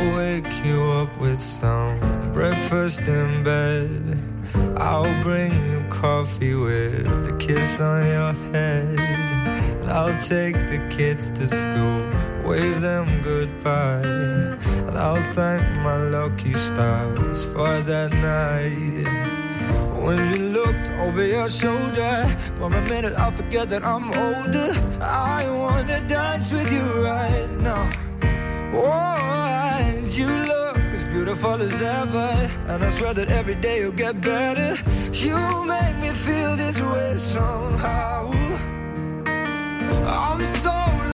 wake you up with some breakfast in bed. I'll bring you coffee with a kiss on your head. And I'll take the kids to school, wave them goodbye. And I'll thank my lucky stars for that night. When you looked over your shoulder, for a minute I forget that I'm older. I wanna dance with you right now. Oh, and you look as beautiful as ever, and I swear that every day you'll get better. You make me feel this way somehow. I'm so